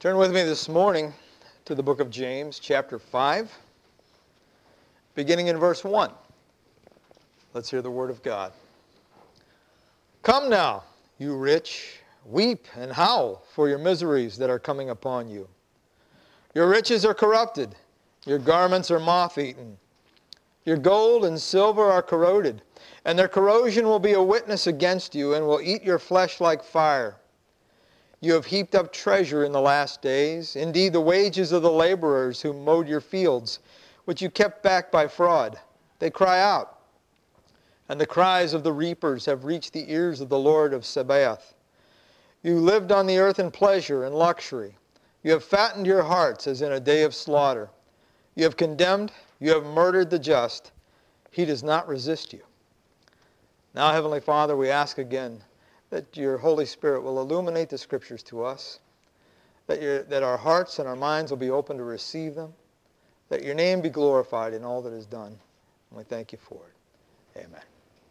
Turn with me this morning to the book of James, chapter 5, beginning in verse 1. Let's hear the word of God. Come now, you rich, weep and howl for your miseries that are coming upon you. Your riches are corrupted, your garments are moth-eaten. Your gold and silver are corroded, and their corrosion will be a witness against you and will eat your flesh like fire. You have heaped up treasure in the last days, indeed the wages of the laborers who mowed your fields, which you kept back by fraud. They cry out, and the cries of the reapers have reached the ears of the Lord of Sabaoth. You lived on the earth in pleasure and luxury. You have fattened your hearts as in a day of slaughter. You have condemned, you have murdered the just. He does not resist you. Now, Heavenly Father, we ask again that your Holy Spirit will illuminate the Scriptures to us, that our hearts and our minds will be open to receive them, that your name be glorified in all that is done. And we thank you for it. Amen.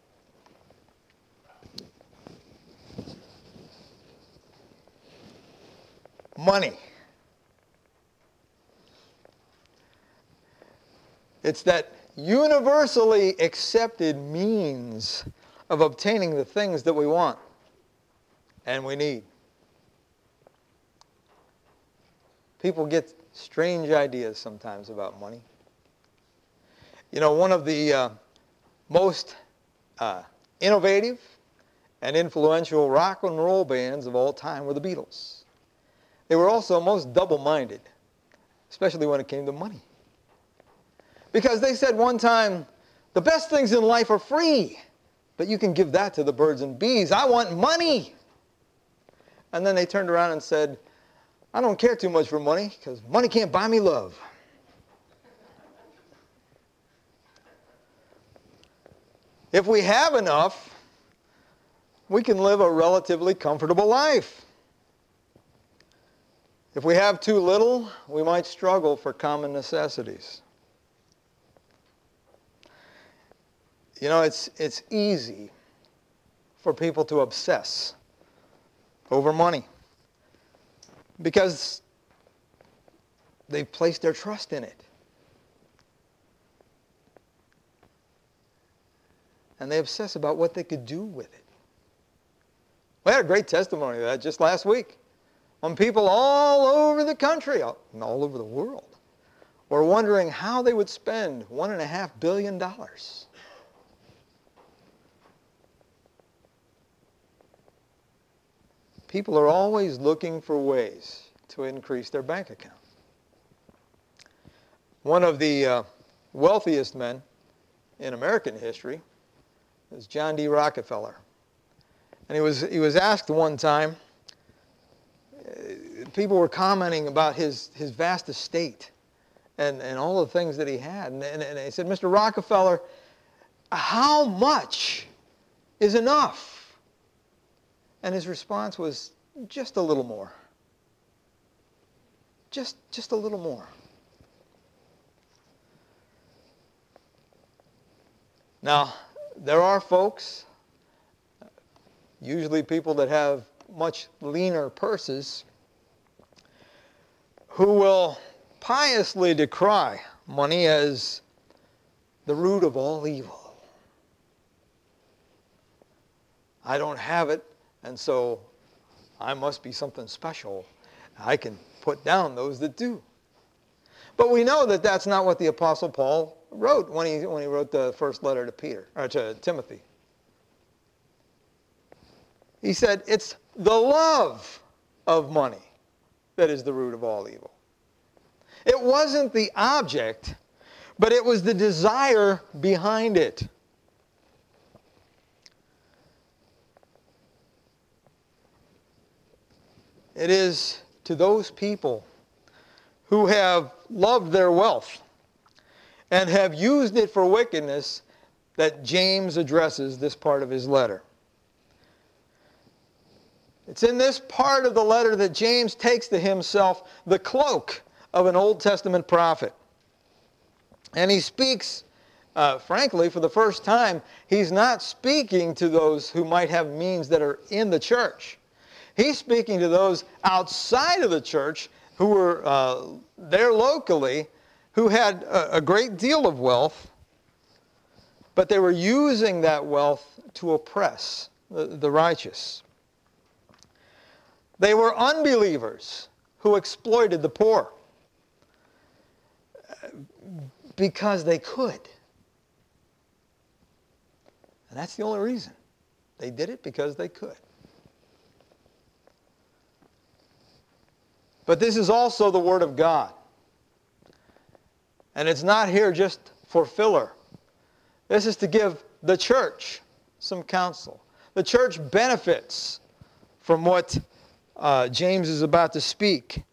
Money. It's that universally accepted means of obtaining the things that we want and we need. People get strange ideas sometimes about money. You know, one of the most innovative and influential rock and roll bands of all time were the Beatles. They were also most double-minded, especially when it came to money. Because they said one time, the best things in life are free, but you can give that to the birds and bees. I want money. And then they turned around and said, I don't care too much for money because money can't buy me love. If we have enough, we can live a relatively comfortable life. If we have too little, we might struggle for common necessities. You know, it's easy for people to obsess over money because they've placed their trust in it. And they obsess about what they could do with it. We had a great testimony of that just last week when people all over the country, all over the world, were wondering how they would spend $1.5 billion. People are always looking for ways to increase their bank account. One of the wealthiest men in American history is John D. Rockefeller. And he was asked one time, people were commenting about his vast estate and all the things that he had. And they said, Mr. Rockefeller, how much is enough? And his response was, just a little more. Just a little more. Now, there are folks, usually people that have much leaner purses, who will piously decry money as the root of all evil. I don't have it, and so I must be something special. I can put down those that do. But we know that that's not what the Apostle Paul wrote when he wrote the first letter to Timothy. He said, it's the love of money that is the root of all evil. It wasn't the object, but it was the desire behind it. It is to those people who have loved their wealth and have used it for wickedness that James addresses this part of his letter. It's in this part of the letter that James takes to himself the cloak of an Old Testament prophet. And he speaks, frankly, for the first time, he's not speaking to those who might have means that are in the church. He's speaking to those outside of the church who were there locally who had a great deal of wealth, but they were using that wealth to oppress the righteous. They were unbelievers who exploited the poor because they could. And that's the only reason. They did it because they could. But this is also the Word of God. And it's not here just for filler. This is to give the church some counsel. The church benefits from what James is about to speak.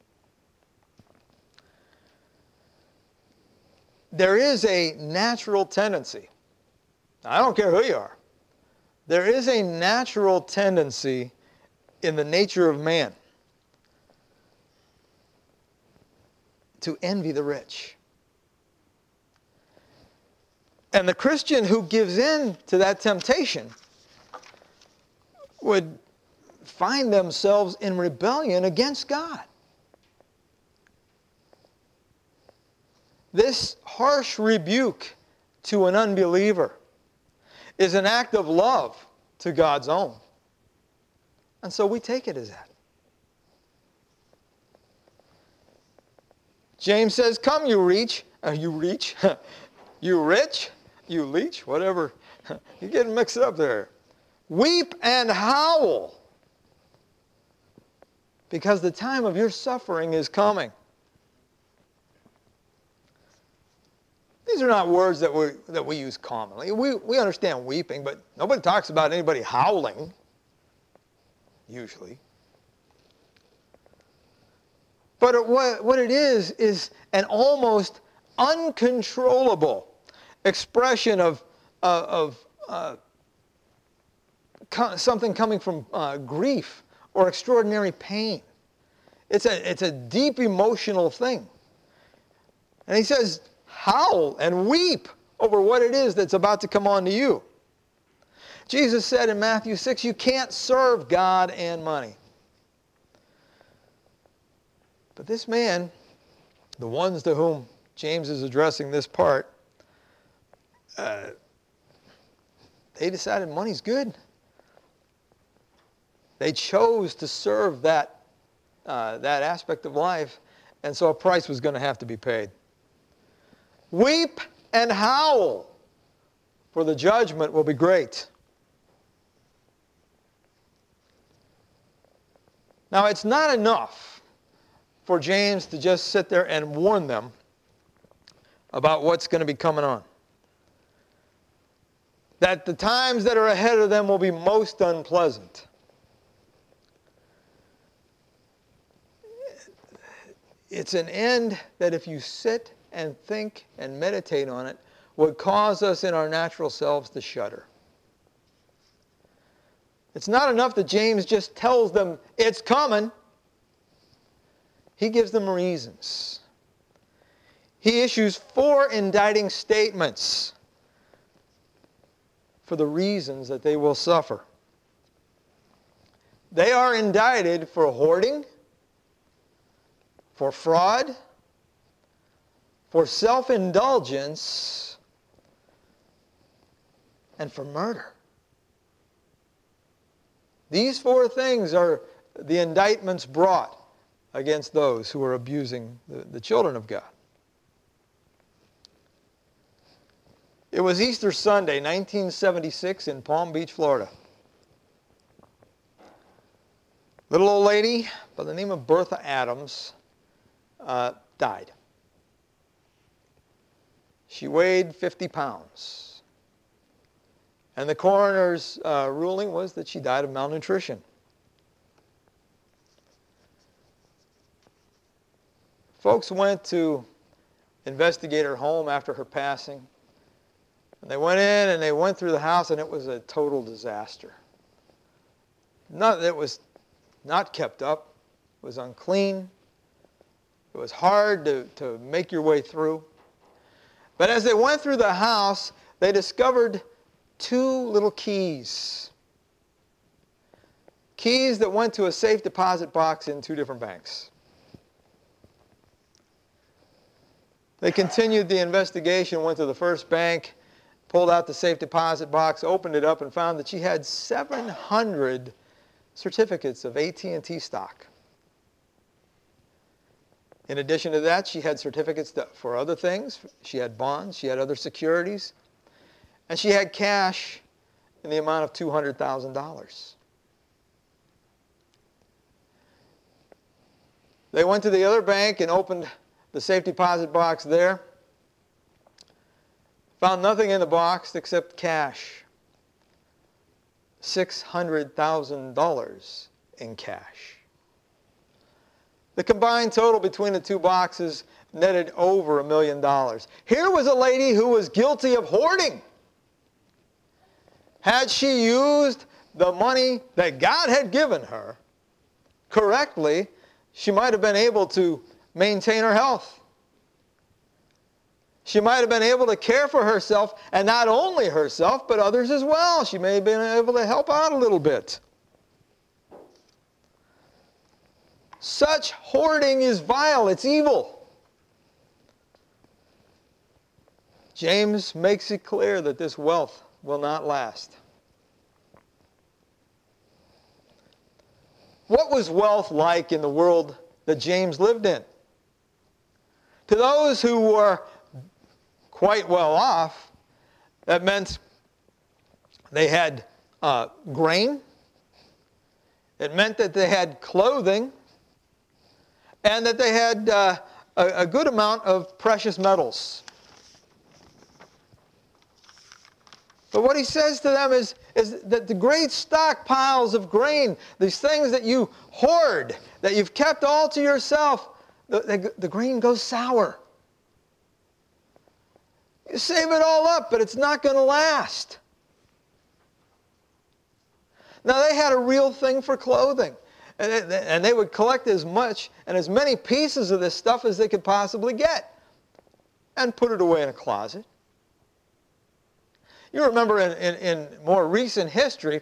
There is a natural tendency. I don't care who you are. There is a natural tendency in the nature of man to envy the rich. And the Christian who gives in to that temptation would find themselves in rebellion against God. This harsh rebuke to an unbeliever is an act of love to God's own. And so we take it as that. James says, come you rich, you rich, you leech, whatever. You're getting mixed up there. Weep and howl, because the time of your suffering is coming. These are not words that we use commonly. We understand weeping, but nobody talks about anybody howling, usually. But what it is an almost uncontrollable expression of something coming from grief or extraordinary pain. It's a deep emotional thing. And he says, howl and weep over what it is that's about to come on to you. Jesus said in Matthew 6, you can't serve God and money. But this man, the ones to whom James is addressing this part, they decided money's good. They chose to serve that aspect of life, and so a price was going to have to be paid. Weep and howl, for the judgment will be great. Now, it's not enough for James to just sit there and warn them about what's going to be coming on. That the times that are ahead of them will be most unpleasant. It's an end that if you sit and think and meditate on it, would cause us in our natural selves to shudder. It's not enough that James just tells them it's coming. He gives them reasons. He issues 4 indicting statements for the reasons that they will suffer. They are indicted for hoarding, for fraud, for self-indulgence, and for murder. These 4 things are the indictments brought against those who are abusing the children of God. It was Easter Sunday, 1976, in Palm Beach, Florida. Little old lady by the name of Bertha Adams died. She weighed 50 pounds. And the coroner's ruling was that she died of malnutrition. Folks went to investigate her home after her passing. And they went in and they went through the house, and it was a total disaster. It was not kept up. It was unclean. It was hard to make your way through. But as they went through the house, they discovered 2 little keys. Keys that went to a safe deposit box in 2 different banks. They continued the investigation, went to the first bank, pulled out the safe deposit box, opened it up, and found that she had 700 certificates of AT&T stock. In addition to that, she had certificates for other things. She had bonds, she had other securities, and she had cash in the amount of $200,000. They went to the other bank and opened the safe deposit box there. Found nothing in the box except cash. $600,000 in cash. The combined total between the two boxes netted over $1 million. Here was a lady who was guilty of hoarding. Had she used the money that God had given her correctly, she might have been able to maintain her health. She might have been able to care for herself, and not only herself, but others as well. She may have been able to help out a little bit. Such hoarding is vile. It's evil. James makes it clear that this wealth will not last. What was wealth like in the world that James lived in? To those who were quite well off, that meant they had grain. It meant that they had clothing, and that they had a good amount of precious metals. But what he says to them is that the great stockpiles of grain, these things that you hoard, that you've kept all to yourself, the grain goes sour. You save it all up, but it's not going to last. Now, they had a real thing for clothing. And they would collect as much and as many pieces of this stuff as they could possibly get and put it away in a closet. You remember in more recent history,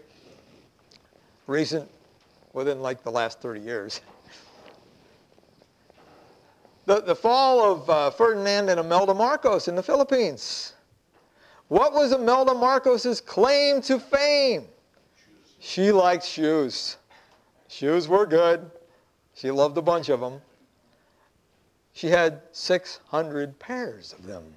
within like the last 30 years, the fall of Ferdinand and Imelda Marcos in the Philippines. What was Imelda Marcos's claim to fame? She liked shoes. Shoes were good. She loved a bunch of them. She had 600 pairs of them.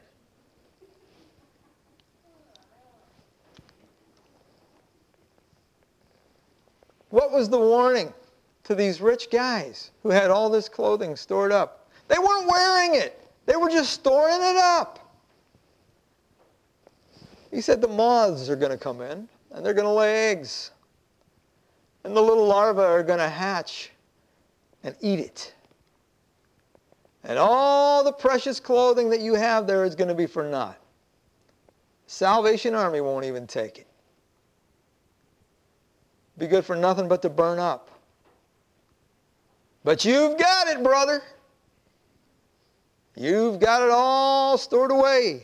What was the warning to these rich guys who had all this clothing stored up? They weren't wearing it. They were just storing it up. He said the moths are going to come in and they're going to lay eggs. And the little larvae are going to hatch and eat it. And all the precious clothing that you have there is going to be for naught. Salvation Army won't even take it. Be good for nothing but to burn up. But you've got it, brother. You've got it all stored away.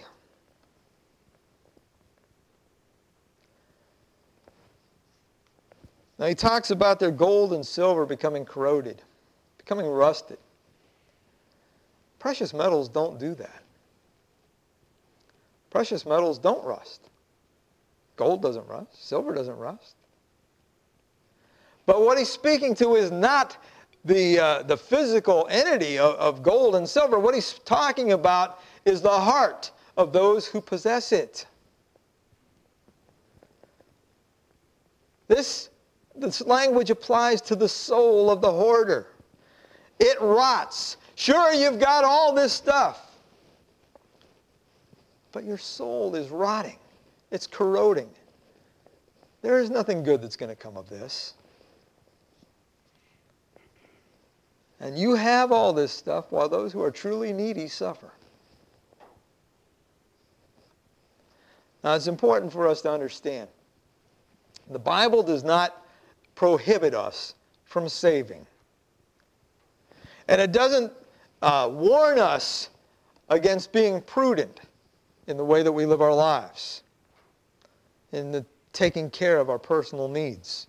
Now he talks about their gold and silver becoming corroded, becoming rusted. Precious metals don't do that. Precious metals don't rust. Gold doesn't rust. Silver doesn't rust. But what he's speaking to is not the physical entity of gold and silver. What he's talking about is the heart of those who possess it. This language applies to the soul of the hoarder. It rots. Sure, you've got all this stuff, but your soul is rotting. It's corroding. There is nothing good that's going to come of this. And you have all this stuff while those who are truly needy suffer. Now, it's important for us to understand. The Bible does not prohibit us from saving. And it doesn't warn us against being prudent in the way that we live our lives, in the taking care of our personal needs.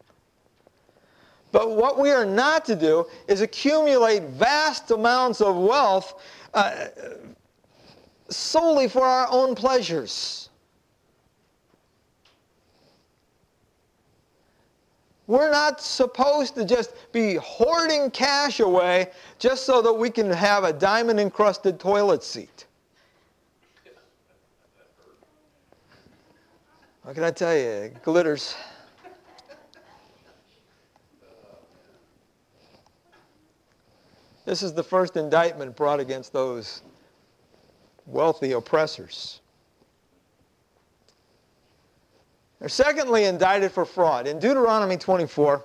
But what we are not to do is accumulate vast amounts of wealth solely for our own pleasures. We're not supposed to just be hoarding cash away just so that we can have a diamond-encrusted toilet seat. What can I tell you? It glitters. This is the first indictment brought against those wealthy oppressors. They're secondly indicted for fraud. In Deuteronomy 24,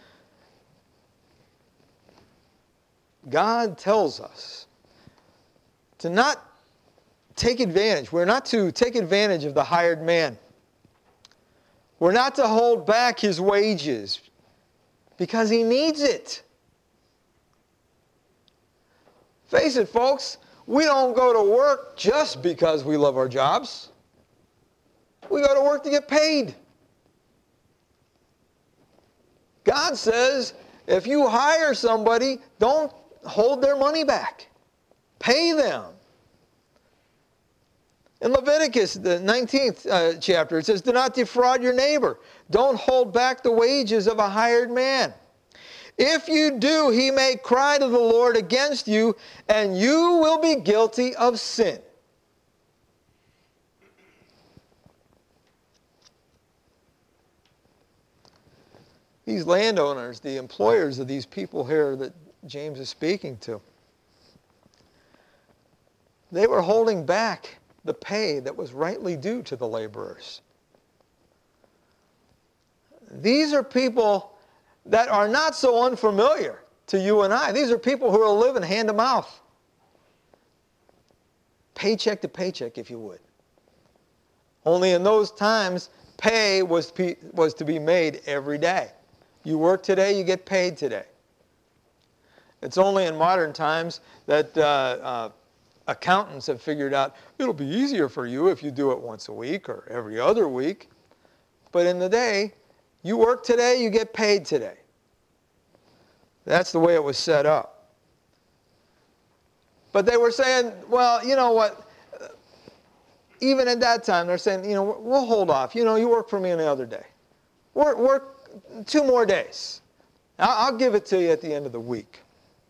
God tells us to not take advantage. We're not to take advantage of the hired man. We're not to hold back his wages because he needs it. Face it, folks, we don't go to work just because we love our jobs. We go to work to get paid. God says, if you hire somebody, don't hold their money back. Pay them. In Leviticus, the 19th chapter, it says, do not defraud your neighbor. Don't hold back the wages of a hired man. If you do, he may cry to the Lord against you, and you will be guilty of sin. These landowners, the employers of these people here that James is speaking to, they were holding back the pay that was rightly due to the laborers. These are people that are not so unfamiliar to you and I. These are people who are living hand to mouth. Paycheck to paycheck, if you would. Only in those times, pay was to be made every day. You work today, you get paid today. It's only in modern times that accountants have figured out it'll be easier for you if you do it once a week or every other week. But in the day, you work today, you get paid today. That's the way it was set up. But they were saying, well, you know what? Even at that time, they're saying, we'll hold off. You work for me any other day. Work 2 more days. I'll give it to you at the end of the week.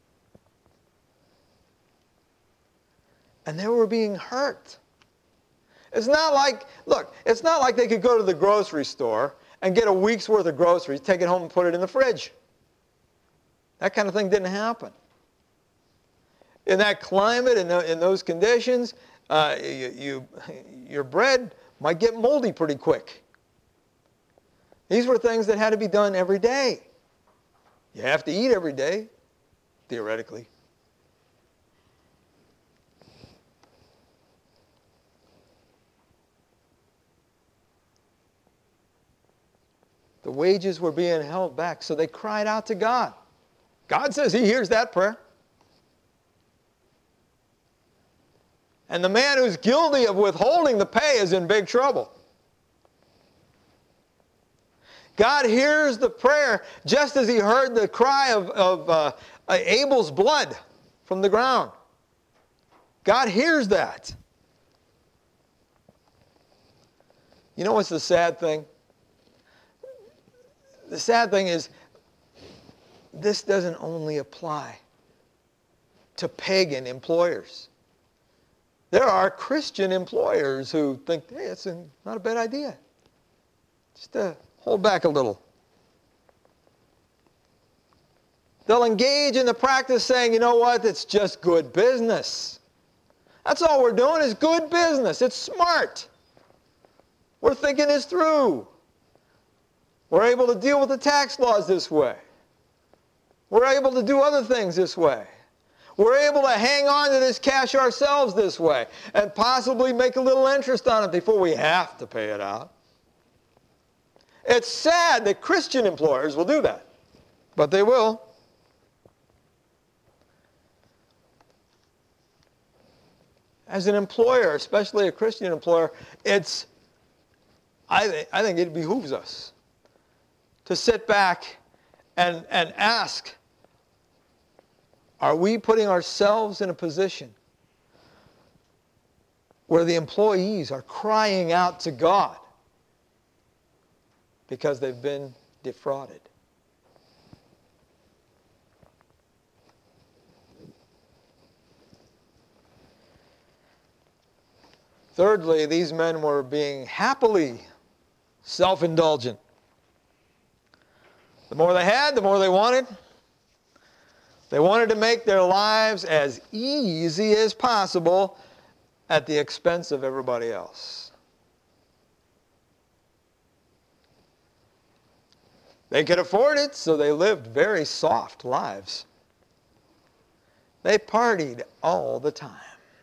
And they were being hurt. It's not like they could go to the grocery store and get a week's worth of groceries, take it home and put it in the fridge. That kind of thing didn't happen. In that climate, in those conditions, your bread might get moldy pretty quick. These were things that had to be done every day. You have to eat every day, theoretically. The wages were being held back, so they cried out to God. God says he hears that prayer. And the man who's guilty of withholding the pay is in big trouble. God hears the prayer just as he heard the cry of Abel's blood from the ground. God hears that. You know what's the sad thing? The sad thing is, this doesn't only apply to pagan employers. There are Christian employers who think, hey, it's not a bad idea. Just hold back a little. They'll engage in the practice saying, you know what, it's just good business. That's all we're doing is good business. It's smart. We're thinking this through. We're able to deal with the tax laws this way. We're able to do other things this way. We're able to hang on to this cash ourselves this way and possibly make a little interest on it before we have to pay it out. It's sad that Christian employers will do that, but they will. As an employer, especially a Christian employer, I think it behooves us to sit back and ask, are we putting ourselves in a position where the employees are crying out to God because they've been defrauded. Thirdly, these men were being happily self-indulgent. The more they had, the more they wanted. They wanted to make their lives as easy as possible at the expense of everybody else. They could afford it, so they lived very soft lives. They partied all the time.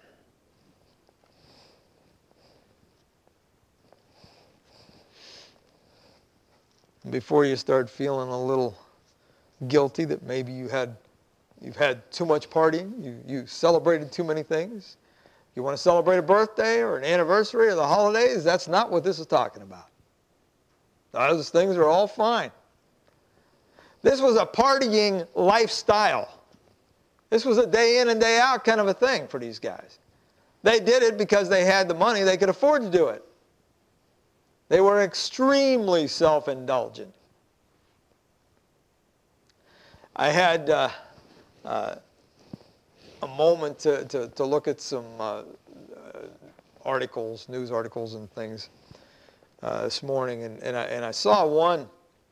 Before you start feeling a little guilty that maybe you've had too much partying, you celebrated too many things, you want to celebrate a birthday or an anniversary or the holidays, that's not what this is talking about. Those things are all fine. This was a partying lifestyle. This was a day in and day out kind of a thing for these guys. They did it because they had the money, they could afford to do it. They were extremely self-indulgent. I had a moment to look at some articles, news articles and things this morning, and I saw one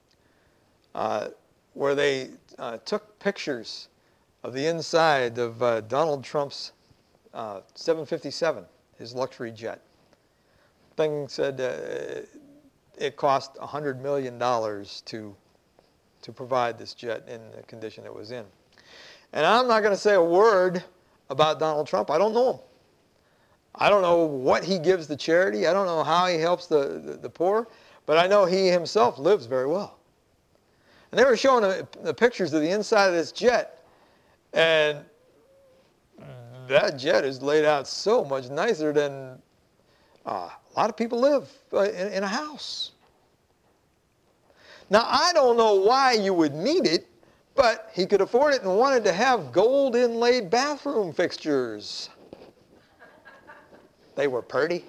where they took pictures of the inside of Donald Trump's 757, his luxury jet. Thing said it cost $100 million to provide this jet in the condition it was in. And I'm not going to say a word about Donald Trump. I don't know him. I don't know what he gives to charity. I don't know how he helps the poor. But I know he himself lives very well. And they were showing the pictures of the inside of this jet. And that jet is laid out so much nicer than a lot of people live in a house. Now, I don't know why you would need it, but he could afford it and wanted to have gold inlaid bathroom fixtures. They were pretty.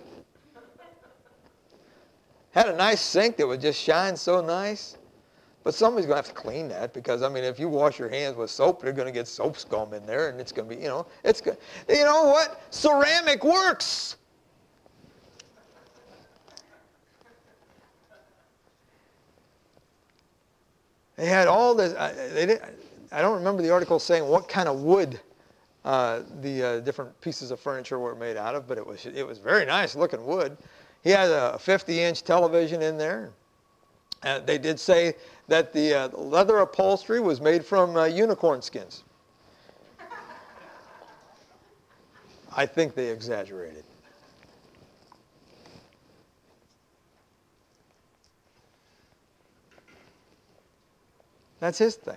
Had a nice sink that would just shine so nice. But somebody's going to have to clean that because, I mean, if you wash your hands with soap, they're going to get soap scum in there, and it's going to be, it's good. You know what? Ceramic works. They had all this. I don't remember the article saying what kind of wood the different pieces of furniture were made out of, but it was very nice looking wood. He had a 50-inch television in there. They did say that the leather upholstery was made from unicorn skins. I think they exaggerated. That's his thing.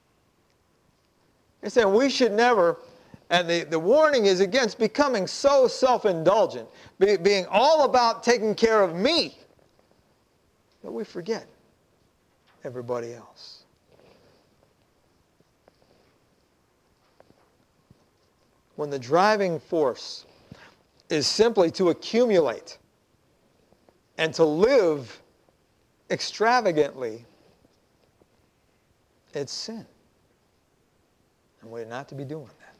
They said we should never, and the warning is against becoming so self-indulgent, being all about taking care of me, that we forget everybody else. When the driving force is simply to accumulate and to live extravagantly, it's sin. And we're not to be doing that.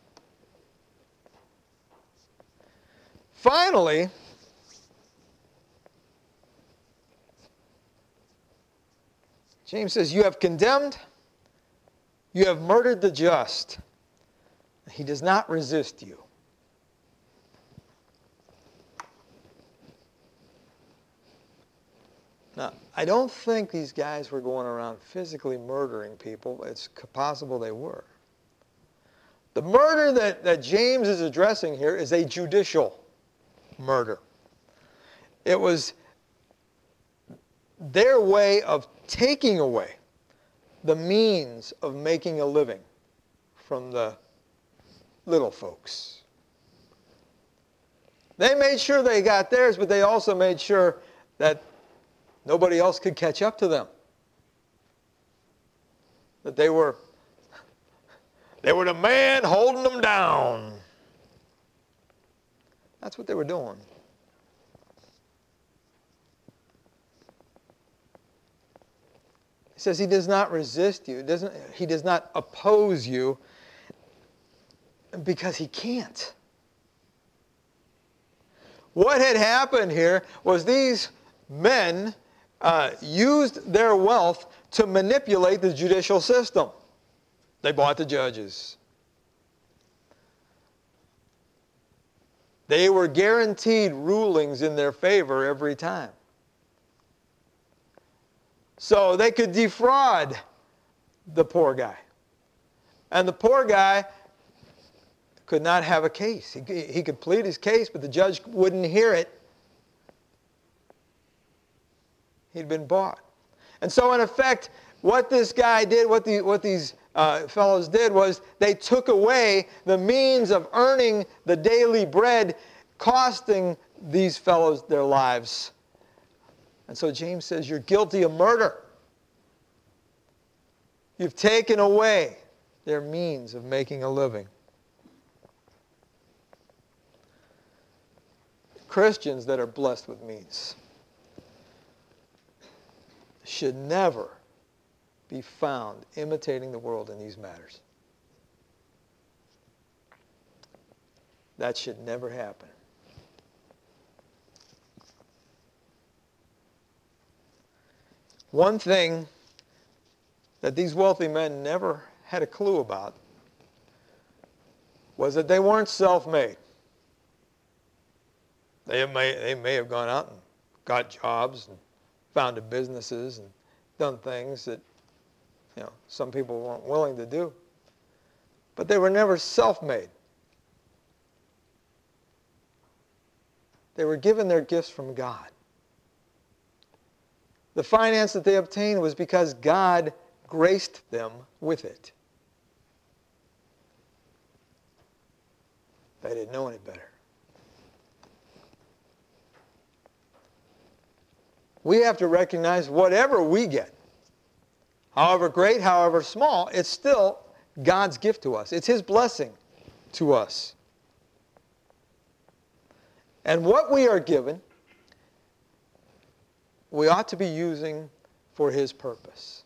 Finally, James says, you have condemned, you have murdered the just. He does not resist you. Now, I don't think these guys were going around physically murdering people. It's possible they were. The murder that James is addressing here is a judicial murder. It was their way of taking away the means of making a living from the little folks. They made sure they got theirs, but they also made sure that nobody else could catch up to them. That they were the man holding them down. That's what they were doing. says he does not resist you. He does not oppose you because he can't. What had happened here was these men used their wealth to manipulate the judicial system. They bought the judges. They were guaranteed rulings in their favor every time. So they could defraud the poor guy. And the poor guy could not have a case. He could plead his case, but the judge wouldn't hear it. He'd been bought. And so in effect, what this guy did, what these fellows did was they took away the means of earning the daily bread, costing these fellows their lives. And so James says, you're guilty of murder. You've taken away their means of making a living. Christians that are blessed with means should never be found imitating the world in these matters. That should never happen. One thing that these wealthy men never had a clue about was that they weren't self-made. They may have gone out and got jobs and founded businesses and done things that some people weren't willing to do. But they were never self-made. They were given their gifts from God. The finance that they obtained was because God graced them with it. They didn't know any better. We have to recognize whatever we get, however great, however small, it's still God's gift to us. It's His blessing to us. And what we are given, we ought to be using for His purpose.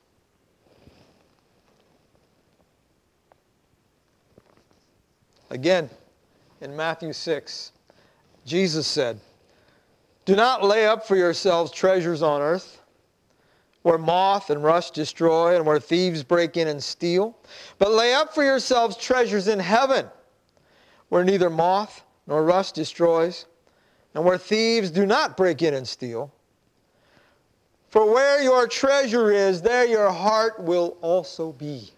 Again, in Matthew 6, Jesus said, "Do not lay up for yourselves treasures on earth, where moth and rust destroy and where thieves break in and steal. But lay up for yourselves treasures in heaven, where neither moth nor rust destroys, and where thieves do not break in and steal. For where your treasure is, there your heart will also be."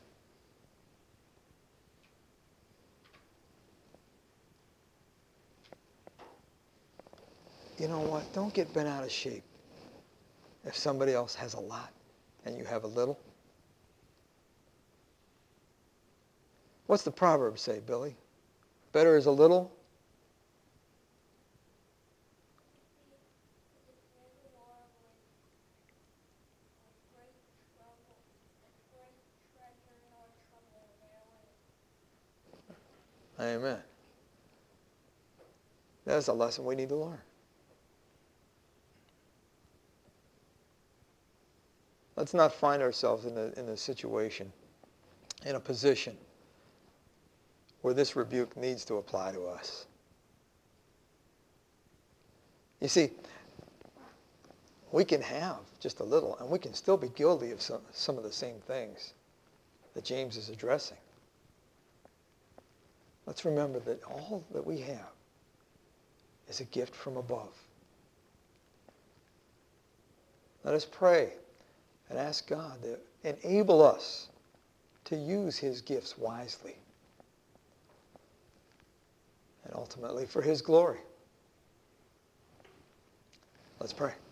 You know what? Don't get bent out of shape if somebody else has a lot and you have a little. What's the proverb say, Billy? Better is a little. Amen. That's a lesson we need to learn. Let's not find ourselves in a situation, in a position where this rebuke needs to apply to us. You see, we can have just a little, and we can still be guilty of some of the same things that James is addressing. Let's remember that all that we have is a gift from above. Let us pray and ask God to enable us to use His gifts wisely and ultimately for His glory. Let's pray.